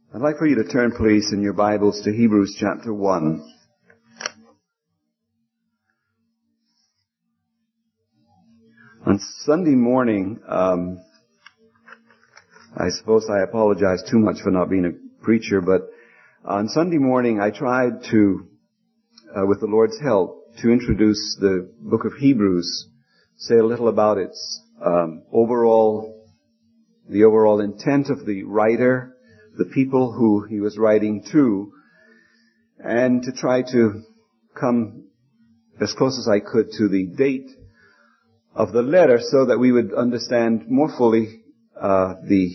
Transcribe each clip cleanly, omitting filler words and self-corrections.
I'd like for you to turn, please, in your Bibles to Hebrews chapter 1. On Sunday morning, I suppose I apologize too much for not being a preacher, but on Sunday morning I tried to, with the Lord's help, to introduce the book of Hebrews, say a little about its the overall intent of the writer, the people who he was writing to, and to try to come as close as I could to the date of the letter so that we would understand more fully the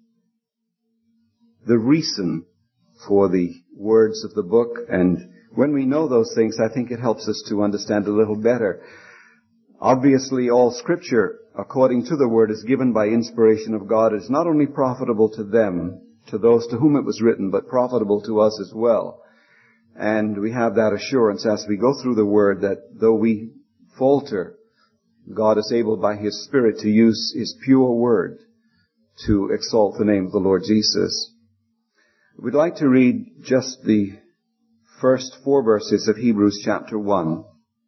reason for the words of the book. And when we know those things, I think it helps us to understand a little better. Obviously, all Scripture, according to the Word, is given by inspiration of God. It's not only profitable to them, to those to whom it was written, but profitable to us as well. And we have that assurance as we go through the Word that though we falter, God is able by His Spirit to use His pure Word to exalt the name of the Lord Jesus. We'd like to read just the first 4 verses of Hebrews chapter 1.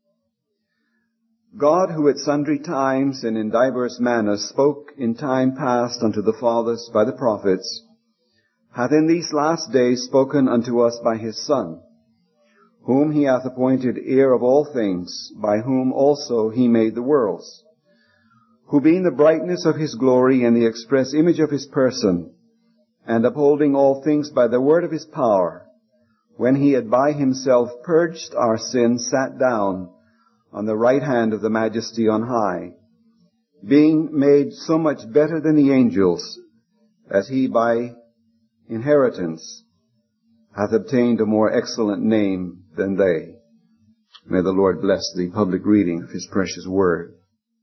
God, who at sundry times and in divers manners spoke in time past unto the fathers by the prophets, hath in these last days spoken unto us by His Son, whom He hath appointed heir of all things, by whom also He made the worlds, who being the brightness of His glory and the express image of His person, and upholding all things by the word of His power, when He had by Himself purged our sins, sat down on the right hand of the Majesty on high, being made so much better than the angels, as He by inheritance hath obtained a more excellent name than they. May the Lord bless the public reading of His precious word.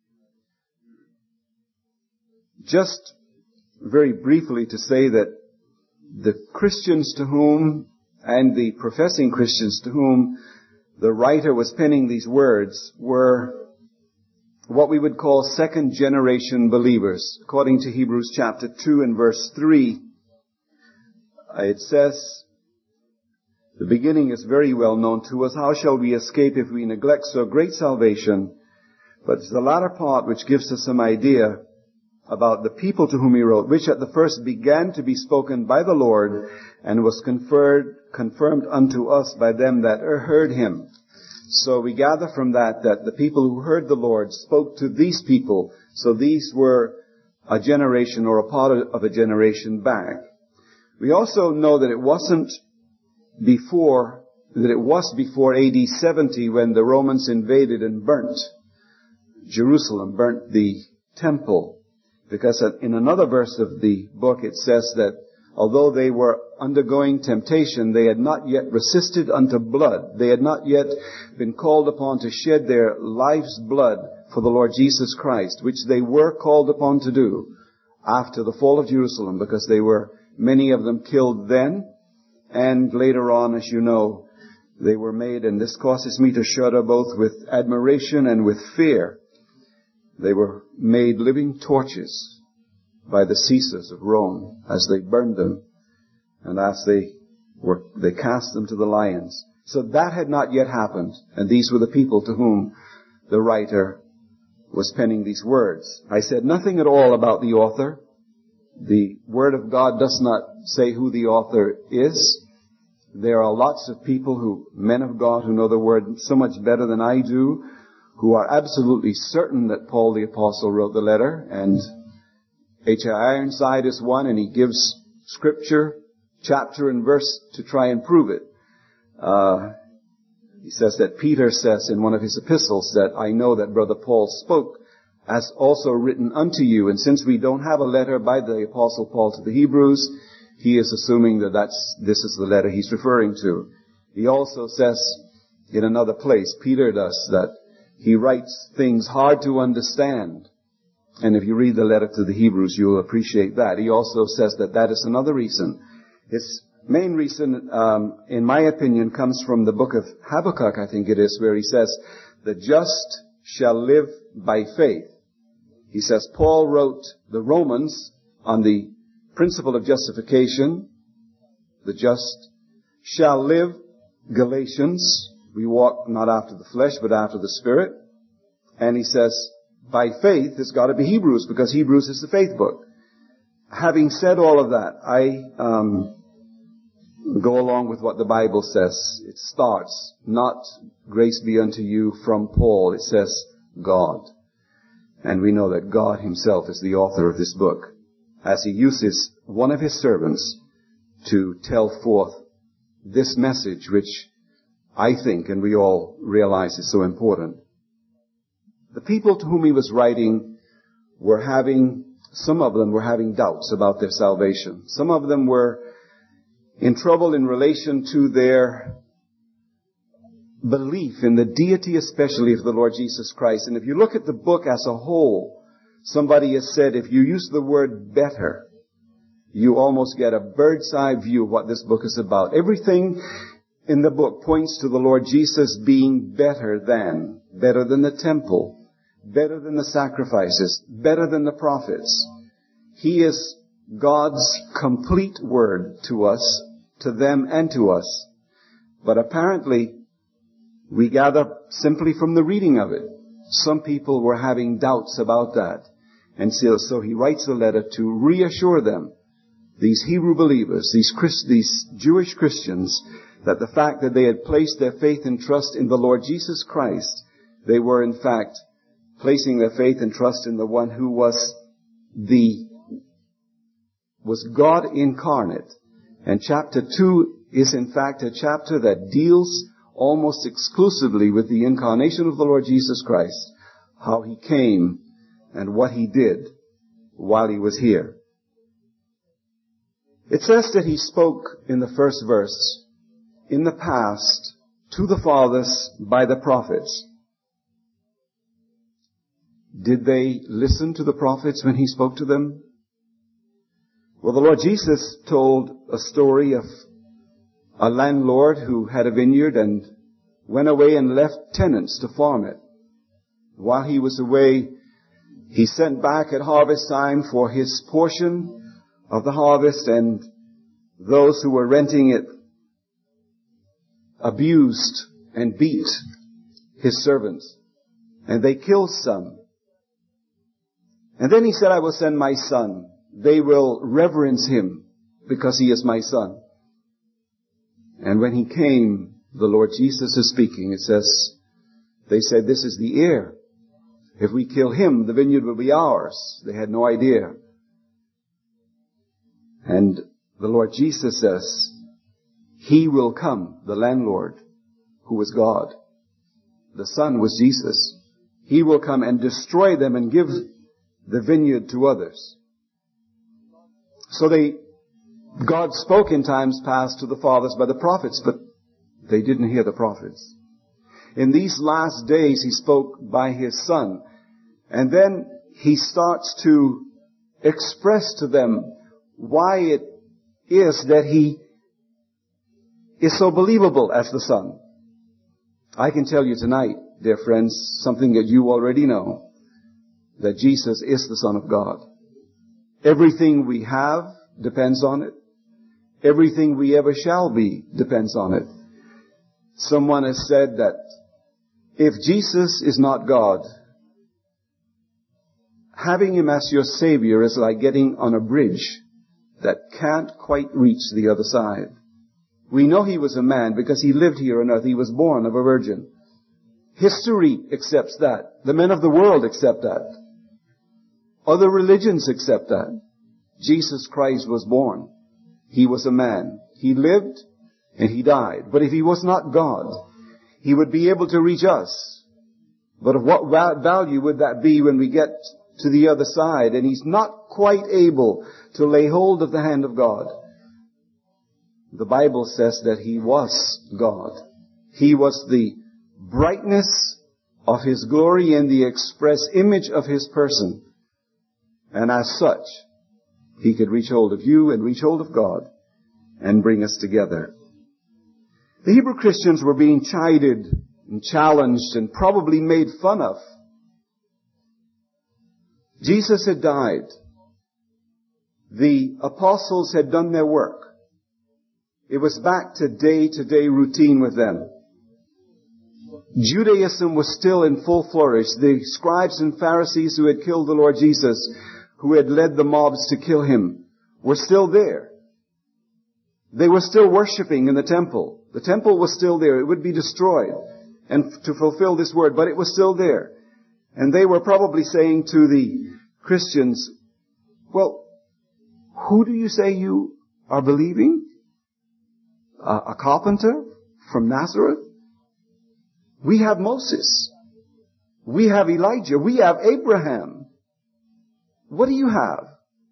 Just very briefly to say that the Christians to whom, and the professing Christians to whom the writer was penning these words were what we would call second generation believers. According to Hebrews chapter 2 and verse 3, it says, the beginning is very well known to us. How shall we escape if we neglect so great salvation? But it's the latter part which gives us some idea about the people to whom he wrote, which at the first began to be spoken by the Lord, and was confirmed unto us by them that heard him. So we gather from that the people who heard the Lord spoke to these people. So these were a generation or a part of a generation back. We also know that it was before AD 70 when the Romans invaded and burnt Jerusalem, burnt the temple. Because in another verse of the book it says that although they were undergoing temptation, they had not yet resisted unto blood. They had not yet been called upon to shed their life's blood for the Lord Jesus Christ, which they were called upon to do after the fall of Jerusalem, because they were, many of them, killed then, and later on, as you know, they were made, and this causes me to shudder both with admiration and with fear. They were made living torches by the Caesars of Rome as they burned them and as they cast them to the lions. So that had not yet happened, and these were the people to whom the writer was penning these words. I said nothing at all about the author. The Word of God does not say who the author is. There are lots of people men of God who know the Word so much better than I do, who are absolutely certain that Paul the Apostle wrote the letter, and H.I. Ironside is one, and he gives scripture, chapter and verse to try and prove it. He says that Peter says in one of his epistles that I know that Brother Paul spoke as also written unto you, and since we don't have a letter by the Apostle Paul to the Hebrews, he is assuming that this is the letter he's referring to. He also says in another place, Peter does, that he writes things hard to understand. And if you read the letter to the Hebrews, you'll appreciate that. He also says that is another reason. His main reason, in my opinion, comes from the book of Habakkuk, I think it is, where he says, the just shall live by faith. He says Paul wrote the Romans on the principle of justification, The just shall live, Galatians. We walk not after the flesh, but after the Spirit. And he says, by faith, it's got to be Hebrews, because Hebrews is the faith book. Having said all of that, I go along with what the Bible says. It starts, not grace be unto you from Paul. It says God. And we know that God himself is the author of this book, as he uses one of his servants to tell forth this message, which I think, and we all realize, is so important. The people to whom he was writing some of them were having doubts about their salvation. Some of them were in trouble in relation to their belief in the deity, especially of the Lord Jesus Christ. And if you look at the book as a whole, somebody has said if you use the word better, you almost get a bird's eye view of what this book is about. Everything in the book points to the Lord Jesus being better than the temple, better than the sacrifices, better than the prophets. He is God's complete word to us, to them and to us. But apparently, we gather simply from the reading of it, some people were having doubts about that. And so he writes a letter to reassure them, these Hebrew believers, these Jewish Christians, that the fact that they had placed their faith and trust in the Lord Jesus Christ, they were in fact placing their faith and trust in the one who was God incarnate. And chapter 2 is in fact a chapter that deals almost exclusively with the incarnation of the Lord Jesus Christ, how he came and what he did while he was here. It says that he spoke in the first verse, in the past, to the fathers by the prophets. Did they listen to the prophets when he spoke to them? Well, the Lord Jesus told a story of a landlord who had a vineyard and went away and left tenants to farm it. While he was away, he sent back at harvest time for his portion of the harvest, and those who were renting it abused and beat his servants, and they killed some. And then he said, I will send my son. They will reverence him because he is my son. And when he came, the Lord Jesus is speaking. It says, they said, this is the heir. If we kill him, the vineyard will be ours. They had no idea. And the Lord Jesus says, he will come, the landlord, who was God. The Son was Jesus. He will come and destroy them and give the vineyard to others. So God spoke in times past to the fathers by the prophets, but they didn't hear the prophets. In these last days, he spoke by his Son. And then he starts to express to them why it is that he is so believable as the Son. I can tell you tonight, dear friends, something that you already know, that Jesus is the Son of God. Everything we have depends on it. Everything we ever shall be depends on it. Someone has said that if Jesus is not God, having him as your Savior is like getting on a bridge that can't quite reach the other side. We know he was a man because he lived here on earth. He was born of a virgin. History accepts that. The men of the world accept that. Other religions accept that. Jesus Christ was born. He was a man. He lived and he died. But if he was not God, he would be able to reach us. But of what value would that be when we get to the other side and he's not quite able to lay hold of the hand of God? The Bible says that he was God. He was the brightness of his glory and the express image of his person. And as such, he could reach hold of you and reach hold of God and bring us together. The Hebrew Christians were being chided and challenged and probably made fun of. Jesus had died. The apostles had done their work. It was back to day-to-day routine with them. Judaism was still in full flourish. The scribes and Pharisees who had killed the Lord Jesus, who had led the mobs to kill him, were still there. They were still worshiping in the temple. The temple was still there. It would be destroyed and to fulfill this word, but it was still there. And they were probably saying to the Christians, well, who do you say you are believing? A carpenter from Nazareth? We have Moses. We have Elijah. We have Abraham. What do you have?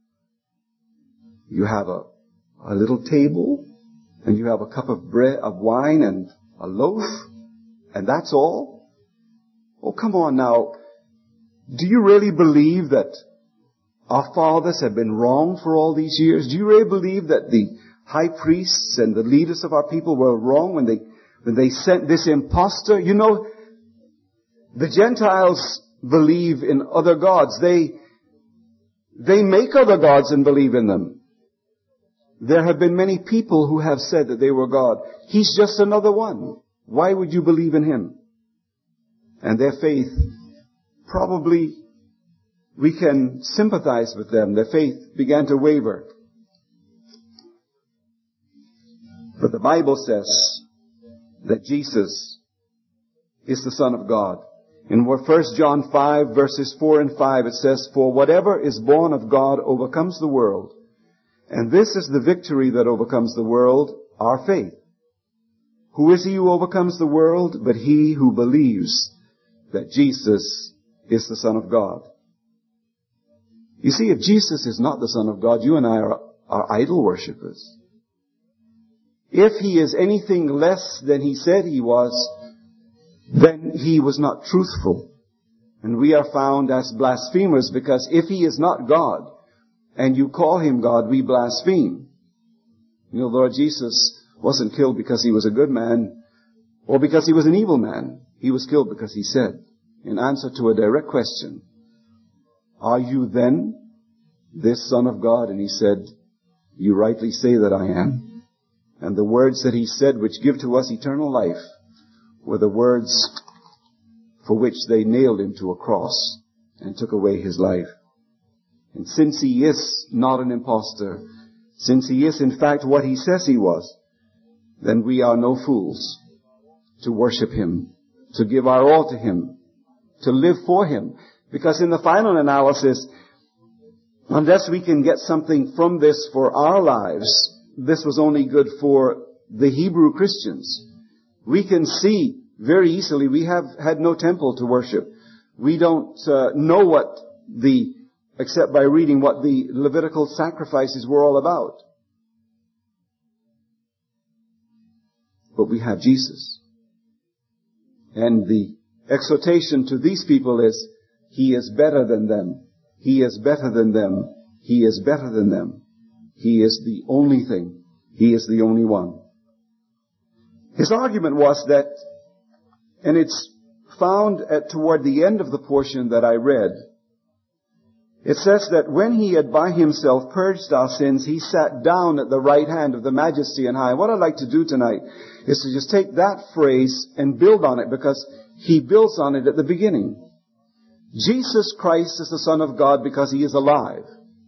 You have a little table, and you have a cup of bread, of wine, and a loaf, and that's all? Oh, come on now. Do you really believe that our fathers have been wrong for all these years? Do you really believe that the high priests and the leaders of our people were wrong when they sent this impostor? You know, the Gentiles believe in other gods. They make other gods and believe in them. There have been many people who have said that they were God. He's just another one. Why would you believe in him? And their faith, probably we can sympathize with them. Their faith began to waver. But the Bible says that Jesus is the Son of God. In 1 John 5 verses 4 and 5 it says, "For whatever is born of God overcomes the world. And this is the victory that overcomes the world, our faith. Who is he who overcomes the world? But he who believes that Jesus is the Son of God." You see, if Jesus is not the Son of God, you and I are idol worshippers. If he is anything less than he said he was, then he was not truthful. And we are found as blasphemers, because if he is not God, and you call him God, we blaspheme. You know, Lord Jesus wasn't killed because he was a good man, or because he was an evil man. He was killed because he said, in answer to a direct question, "Are you then this Son of God?" And he said, "You rightly say that I am." And the words that he said, which give to us eternal life, were the words for which they nailed him to a cross and took away his life. And since he is not an impostor, since he is in fact what he says he was, then we are no fools to worship him, to give our all to him, to live for him. Because in the final analysis, unless we can get something from this for our lives, this was only good for the Hebrew Christians. We can see very easily we have had no temple to worship. We don't know except by reading what the Levitical sacrifices were all about. But we have Jesus. And the exhortation to these people is, he is better than them. He is better than them. He is better than them. He is the only thing. He is the only one. His argument was that, and it's found toward the end of the portion that I read, it says that when he had by himself purged our sins, he sat down at the right hand of the Majesty on high. What I'd like to do tonight is to just take that phrase and build on it, because he builds on it at the beginning. Jesus Christ is the Son of God because he is alive.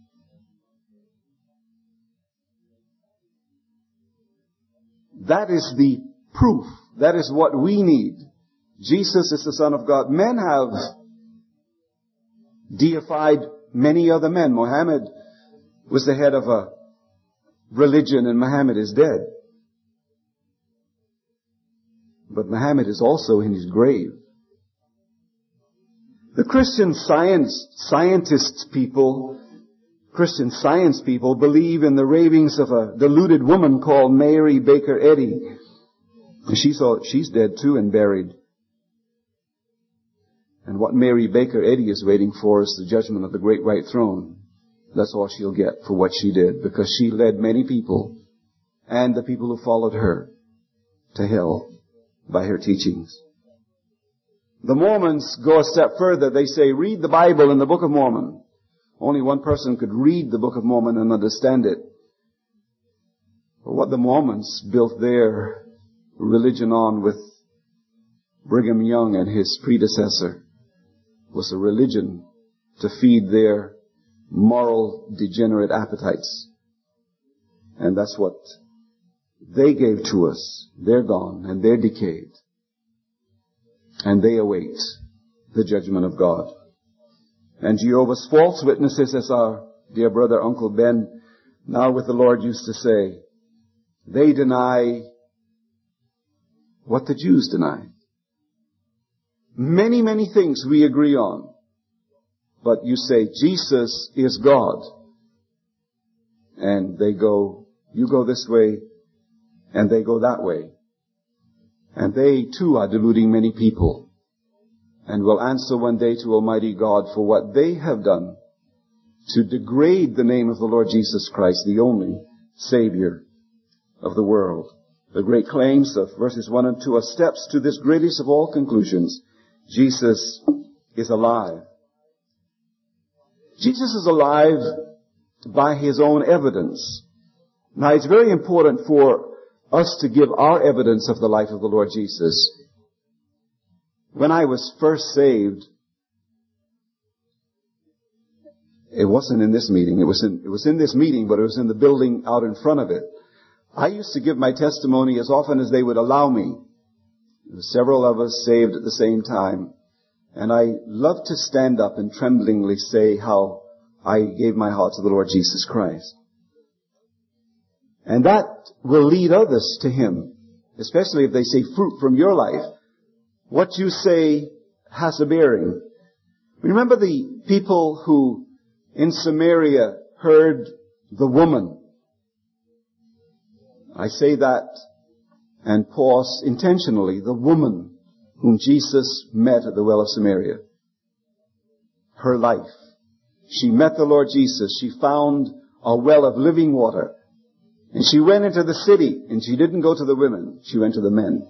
That is the proof. That is what we need. Jesus is the Son of God. Men have deified many other men. Muhammad was the head of a religion, and Muhammad is dead. But Muhammad is also in his grave. The Christian Christian science people believe in the ravings of a deluded woman called Mary Baker Eddy. And she's dead too and buried. And what Mary Baker Eddy is waiting for is the judgment of the great white throne. That's all she'll get for what she did, because she led many people, and the people who followed her, to hell by her teachings. The Mormons go a step further. They say, read the Bible and the Book of Mormon. Only one person could read the Book of Mormon and understand it. what the Mormons built their religion on with Brigham Young and his predecessor was a religion to feed their moral degenerate appetites. And that's what they gave to us. They're gone and they're decayed. And they await the judgment of God. And Jehovah's false witnesses, as our dear brother Uncle Ben, now with the Lord, used to say, they deny what the Jews deny. Many, many things we agree on. But you say, Jesus is God. And they go, you go this way, and they go that way. And they too are deluding many people. And will answer one day to Almighty God for what they have done to degrade the name of the Lord Jesus Christ, the only Savior of the world. The great claims of verses 1 and 2 are steps to this greatest of all conclusions. Jesus is alive. Jesus is alive by His own evidence. Now, it's very important for us to give our evidence of the life of the Lord Jesus. When I was first saved, it wasn't in this meeting. It was in this meeting, but it was in the building out in front of it. I used to give my testimony as often as they would allow me. There were several of us saved at the same time. And I loved to stand up and tremblingly say how I gave my heart to the Lord Jesus Christ. And that will lead others to Him, especially if they say fruit from your life. What you say has a bearing. Remember the people who in Samaria heard the woman. I say that and pause intentionally. The woman whom Jesus met at the well of Samaria. Her life. She met the Lord Jesus. She found a well of living water. And she went into the city, and she didn't go to the women. She went to the men.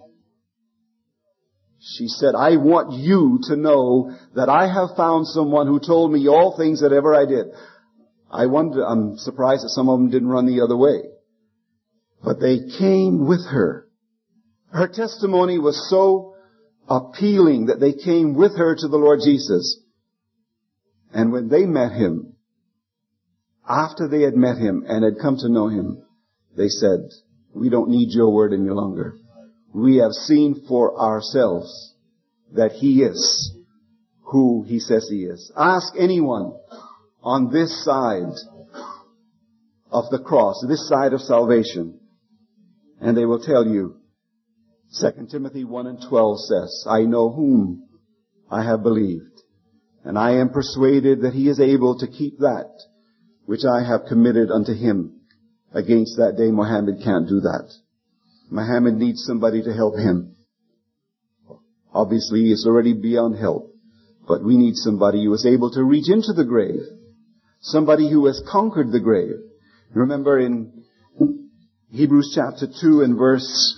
She said, I want you to know that I have found someone who told me all things that ever I did. I'm surprised that some of them didn't run the other way. But they came with her. Her testimony was so appealing that they came with her to the Lord Jesus. And when they met Him, after they had met Him and had come to know Him, they said, we don't need your word any longer. We have seen for ourselves that He is who He says He is. Ask anyone on this side of the cross, this side of salvation, and they will tell you, 2 Timothy 1 and 12 says, I know whom I have believed, and I am persuaded that He is able to keep that which I have committed unto Him. Against that day, Muhammad can't do that. Muhammad needs somebody to help him. Obviously, he is already beyond help. But we need somebody who is able to reach into the grave. Somebody who has conquered the grave. Remember in Hebrews chapter 2 and verse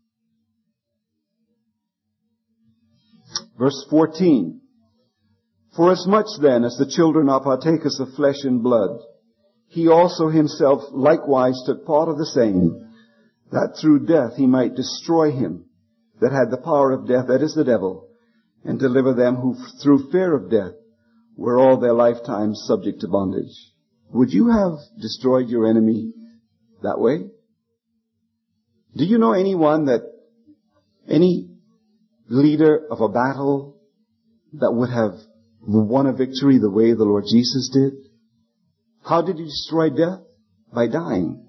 14. Forasmuch then as the children are partakers of flesh and blood, He also Himself likewise took part of the same, that through death He might destroy him that had the power of death, that is the devil, and deliver them who through fear of death were all their lifetime subject to bondage. Would you have destroyed your enemy that way? Do you know anyone any leader of a battle that would have won a victory the way the Lord Jesus did? How did He destroy death? By dying.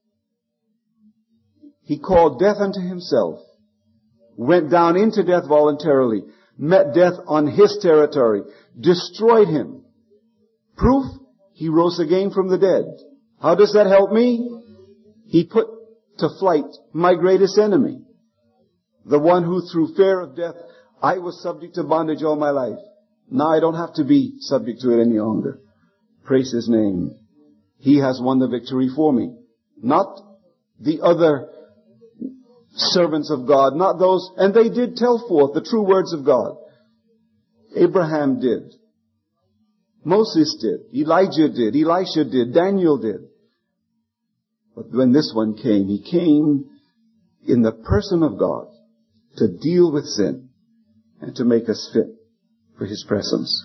He called death unto Himself, went down into death voluntarily, met death on His territory, destroyed him. Proof? He rose again from the dead. How does that help me? He put to flight my greatest enemy, the one who through fear of death I was subject to bondage all my life. Now I don't have to be subject to it any longer. Praise His name. He has won the victory for me. Not the other servants of God, not those, and they did tell forth the true words of God. Abraham did. Moses did. Elijah did. Elisha did. Daniel did. But when this one came, he came in the person of God to deal with sin and to make us fit for his presence.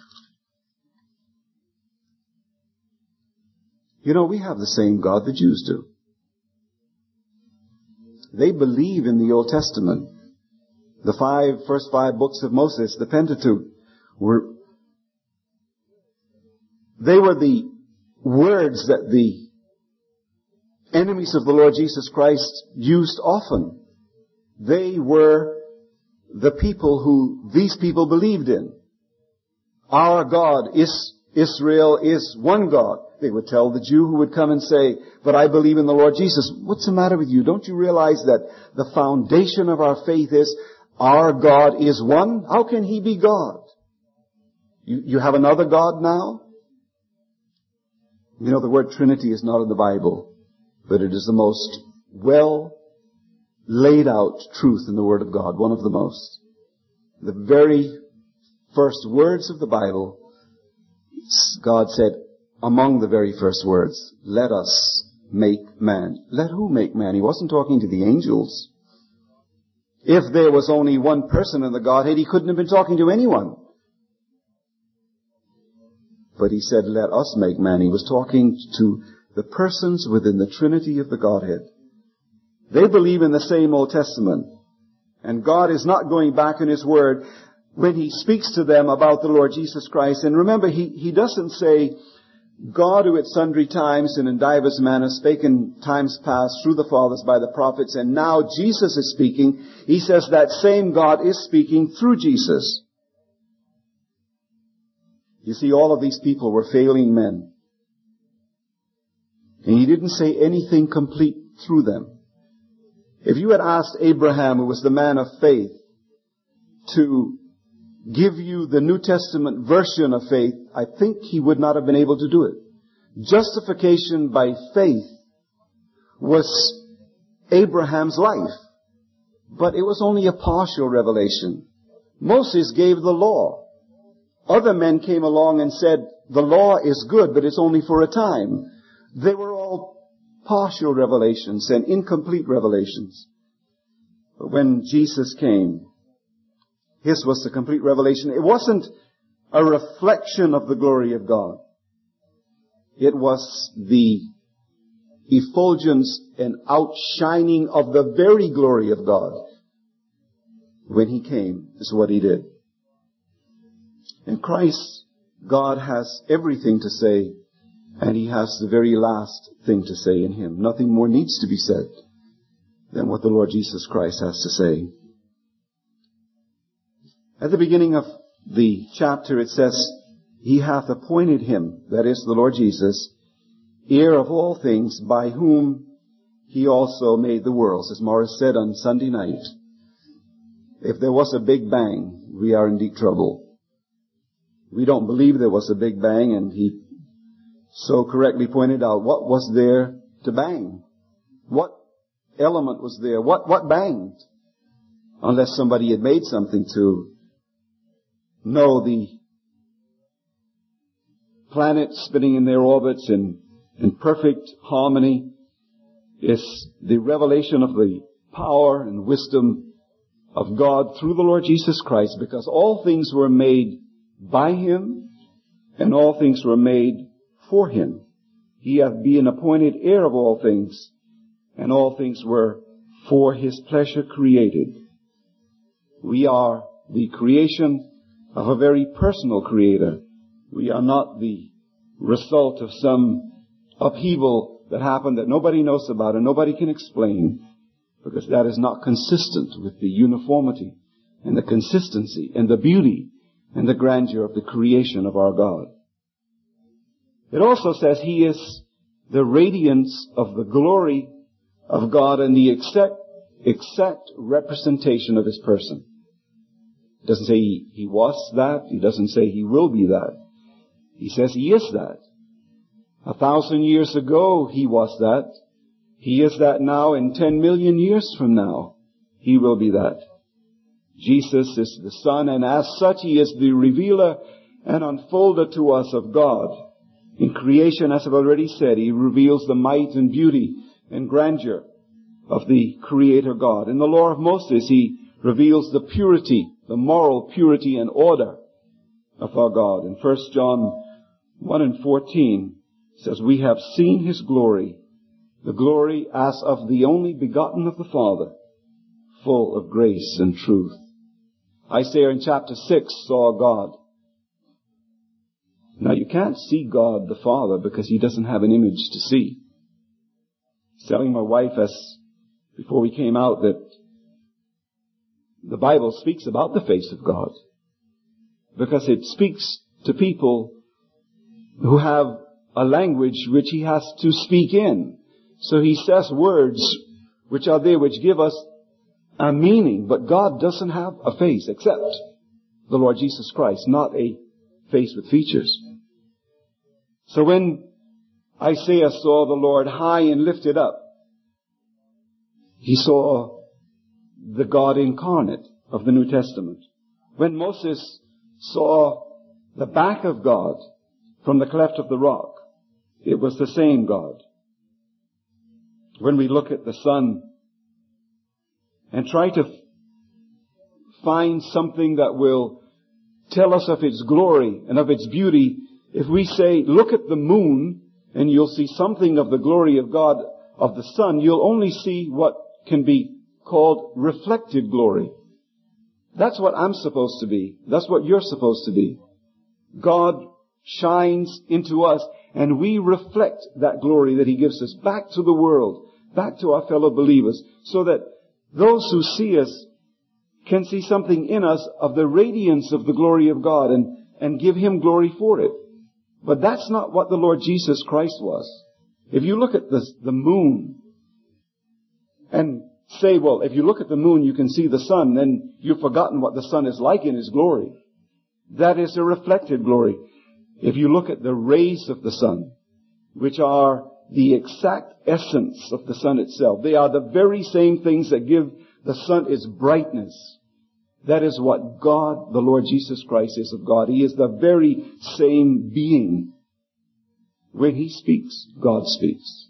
You know, we have the same God the Jews do. They believe in the Old Testament. The first five books of Moses, the Pentateuch, they were the words that the enemies of the Lord Jesus Christ used often. They were the people who these people believed in. Our God Israel is one God. They would tell the Jew who would come and say, but I believe in the Lord Jesus. What's the matter with you? Don't you realize that the foundation of our faith is our God is one? How can he be God? You have another God now? You know, the word Trinity is not in the Bible, but it is the most well laid out truth in the Word of God, one of the most. The very first words of the Bible, God said, among the very first words, let us make man. Let who make man? He wasn't talking to the angels. If there was only one person in the Godhead, he couldn't have been talking to anyone. But he said, let us make man. He was talking to the persons within the Trinity of the Godhead. They believe in the same Old Testament. And God is not going back in his word when he speaks to them about the Lord Jesus Christ. And remember, he doesn't say, God who at sundry times and in divers manners spake in times past through the fathers by the prophets, and now Jesus is speaking. He says that same God is speaking through Jesus. You see, all of these people were failing men. And he didn't say anything complete through them. If you had asked Abraham, who was the man of faith, to give you the New Testament version of faith, I think he would not have been able to do it. Justification by faith was Abraham's life, but it was only a partial revelation. Moses gave the law. Other men came along and said, the law is good, but it's only for a time. They were all partial revelations and incomplete revelations. But when Jesus came, his was the complete revelation. It wasn't a reflection of the glory of God. It was the effulgence and outshining of the very glory of God. When he came, is what he did. In Christ, God has everything to say, and he has the very last thing to say in him. Nothing more needs to be said than what the Lord Jesus Christ has to say. At the beginning of the chapter it says, he hath appointed him, that is the Lord Jesus, heir of all things, by whom he also made the worlds. As Morris said on Sunday night, if there was a big bang, we are in deep trouble. We don't believe there was a big bang, and he so correctly pointed out what was there to bang. What element was there? What banged? Unless somebody had made something to know the planets spinning in their orbits in perfect harmony is the revelation of the power and wisdom of God through the Lord Jesus Christ, because all things were made by him and all things were made for him. He hath been appointed heir of all things, and all things were for his pleasure created. We are the creation of a very personal creator. We are not the result of some upheaval that happened that nobody knows about and nobody can explain, because that is not consistent with the uniformity and the consistency and the beauty and the grandeur of the creation of our God. It also says he is the radiance of the glory of God and the exact representation of his person. It doesn't say he was that. He doesn't say he will be that. He says he is that. 1,000 years ago he was that. He is that now, and 10 million years from now he will be that. Jesus is the Son, and as such he is the revealer and unfolder to us of God. In creation, as I've already said, he reveals the might and beauty and grandeur of the Creator God. In the law of Moses, he reveals the purity, the moral purity and order of our God. In 1 John 1:14 says, "We have seen His glory, the glory as of the only begotten of the Father, full of grace and truth." Isaiah in chapter 6 saw God. Now you can't see God the Father because He doesn't have an image to see. I was telling my wife before we came out that the Bible speaks about the face of God because it speaks to people who have a language which He has to speak in. So He says words which are there which give us a meaning, but God doesn't have a face except the Lord Jesus Christ, not a face with features. So when Isaiah saw the Lord high and lifted up, he saw the God incarnate of the New Testament. When Moses saw the back of God from the cleft of the rock, it was the same God. When we look at the sun and try to find something that will tell us of its glory and of its beauty, if we say, look at the moon and you'll see something of the glory of God, of the sun, you'll only see what can be called reflected glory. That's what I'm supposed to be. That's what you're supposed to be. God shines into us and we reflect that glory that He gives us back to the world, back to our fellow believers, so that those who see us can see something in us of the radiance of the glory of God and give Him glory for it. But that's not what the Lord Jesus Christ was. If you look at the moon and say, well, if you look at the moon you can see the sun, then you've forgotten what the sun is like in His glory. That is a reflected glory. If you look at the rays of the sun, which are the exact essence of the sun itself, they are the very same things that give the sun its brightness. That is what God, the Lord Jesus Christ, is of God. He is the very same being. When He speaks, God speaks.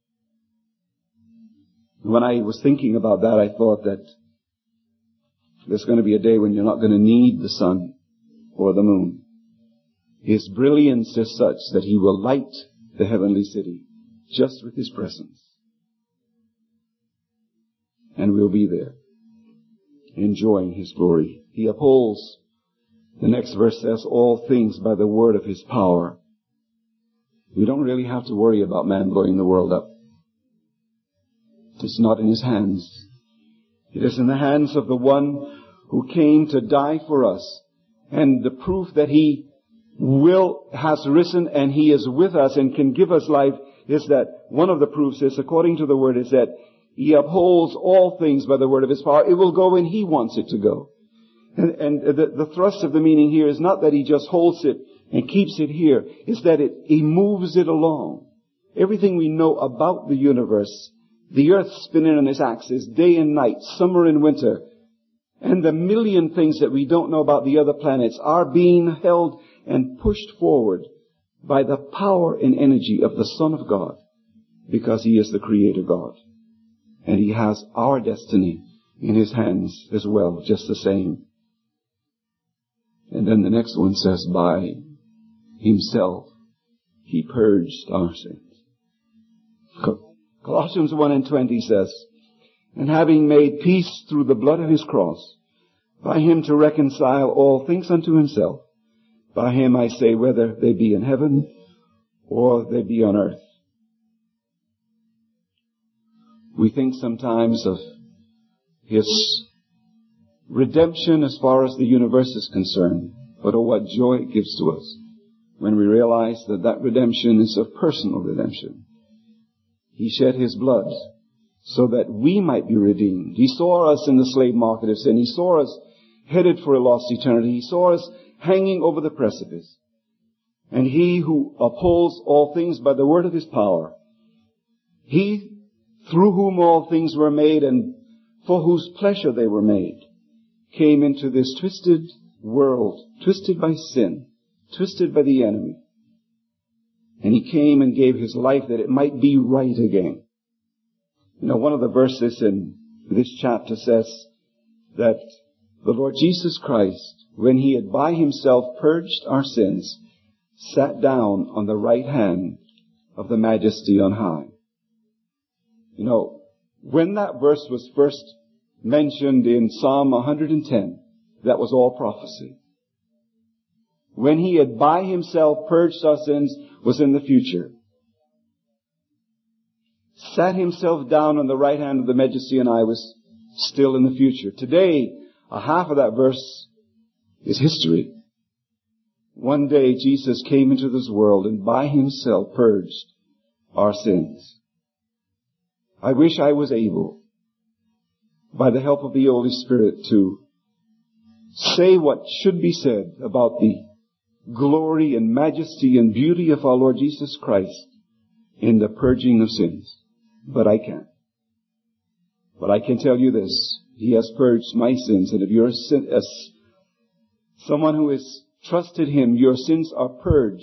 When I was thinking about that, I thought that there's going to be a day when you're not going to need the sun or the moon. His brilliance is such that He will light the heavenly city just with His presence. And we'll be there, enjoying His glory. He upholds, the next verse says, all things by the word of His power. We don't really have to worry about man blowing the world up. It's not in His hands. It is in the hands of the one who came to die for us. And the proof that He has risen and He is with us and can give us life is that one of the proofs is, according to the word, is that He upholds all things by the word of His power. It will go when He wants it to go. And the thrust of the meaning here is not that He just holds it and keeps it here. It's that He moves it along. Everything we know about the universe, the earth spinning on its axis, day and night, summer and winter, and the million things that we don't know about the other planets are being held and pushed forward by the power and energy of the Son of God, because He is the Creator God. And He has our destiny in His hands as well, just the same. And then the next one says, by Himself He purged our sins. Colossians 1:20 says, and having made peace through the blood of His cross, by Him to reconcile all things unto Himself. By Him, I say, whether they be in heaven or they be on earth. We think sometimes of His redemption as far as the universe is concerned. But oh, what joy it gives to us when we realize that that redemption is a personal redemption. He shed His blood so that we might be redeemed. He saw us in the slave market of sin. He saw us headed for a lost eternity. He saw us hanging over the precipice. And He who upholds all things by the word of His power, He through whom all things were made and for whose pleasure they were made, came into this twisted world, twisted by sin, twisted by the enemy. And He came and gave His life that it might be right again. You know, one of the verses in this chapter says that the Lord Jesus Christ, when he had by himself purged our sins, sat down on the right hand of the Majesty on high. You know, when that verse was first mentioned in Psalm 110, that was all prophecy. When he had by himself purged our sins was in the future. Sat himself down on the right hand of the Majesty on high was still in the future. Today, a half of that verse is history. One day Jesus came into this world and by himself purged our sins. I wish I was able, by the help of the Holy Spirit, to say what should be said about the glory and majesty and beauty of our Lord Jesus Christ in the purging of sins. But I can't. But I can tell you this. He has purged my sins. And if you're as someone who has trusted him, your sins are purged.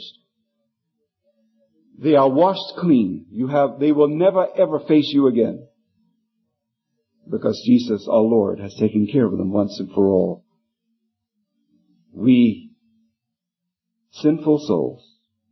They are washed clean. They will never ever face you again. Because Jesus, our Lord, has taken care of them once and for all. We, sinful souls,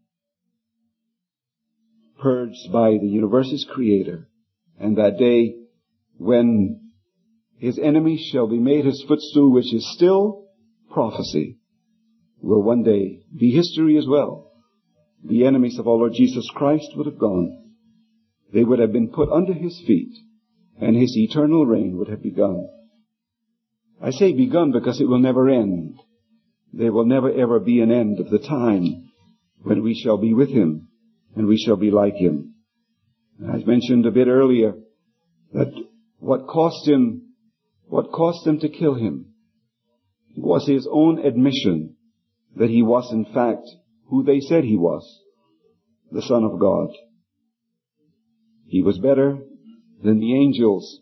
purged by the universe's creator, and that day when his enemies shall be made his footstool, which is still prophecy, will one day be history as well. The enemies of our Lord Jesus Christ would have gone. They would have been put under his feet, and his eternal reign would have begun. I say begun because it will never end. There will never ever be an end of the time when we shall be with him and we shall be like him. I mentioned a bit earlier that what cost him to kill him was his own admission that he was in fact who they said he was, the Son of God. He was better than the angels.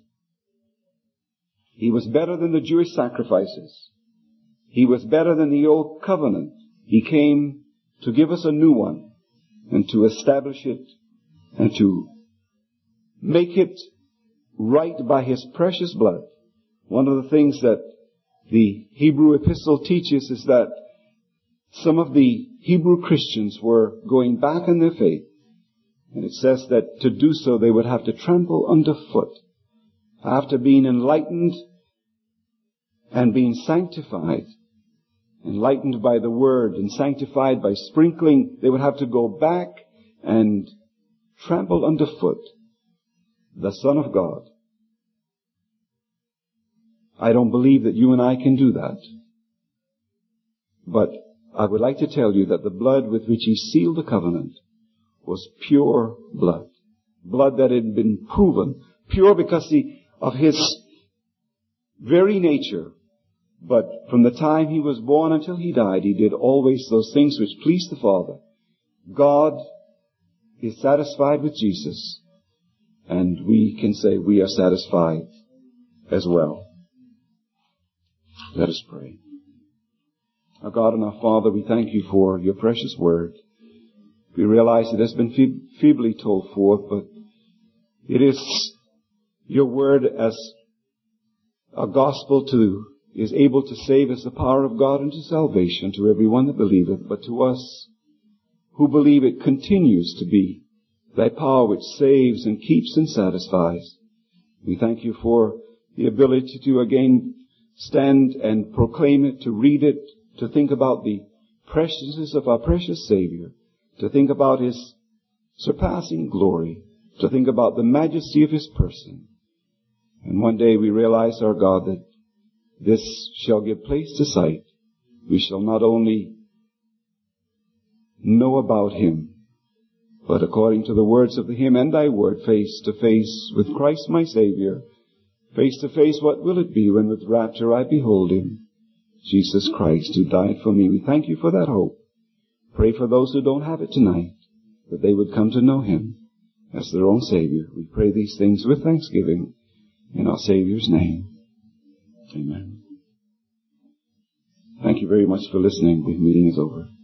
He was better than the Jewish sacrifices. He was better than the old covenant. He came to give us a new one and to establish it and to make it right by his precious blood. One of the things that the Hebrew epistle teaches is that some of the Hebrew Christians were going back in their faith. And it says that to do so they would have to trample underfoot. After being enlightened and being sanctified, enlightened by the Word and sanctified by sprinkling, they would have to go back and trample underfoot the Son of God. I don't believe that you and I can do that. But I would like to tell you that the blood with which he sealed the covenant was pure blood. Blood that had been proven. Pure because of his very nature. But from the time he was born until he died, he did always those things which pleased the Father. God is satisfied with Jesus. And we can say we are satisfied as well. Let us pray. Our God and our Father, we thank you for your precious word. We realize it has been feebly told forth, but it is your word as a gospel is able to save as the power of God unto salvation to everyone that believeth, but to us who believe it continues to be thy power which saves and keeps and satisfies. We thank you for the ability to again stand and proclaim it, to read it, to think about the preciousness of our precious Savior, to think about his surpassing glory, to think about the majesty of his person. And one day we realize, our God, that this shall give place to sight. We shall not only know about him, but according to the words of the hymn and thy word, face to face with Christ my Savior, face to face what will it be when with rapture I behold him, Jesus Christ who died for me. We thank you for that hope. Pray for those who don't have it tonight, that they would come to know him as their own Savior. We pray these things with thanksgiving in our Savior's name. Amen. Thank you very much for listening. The meeting is over.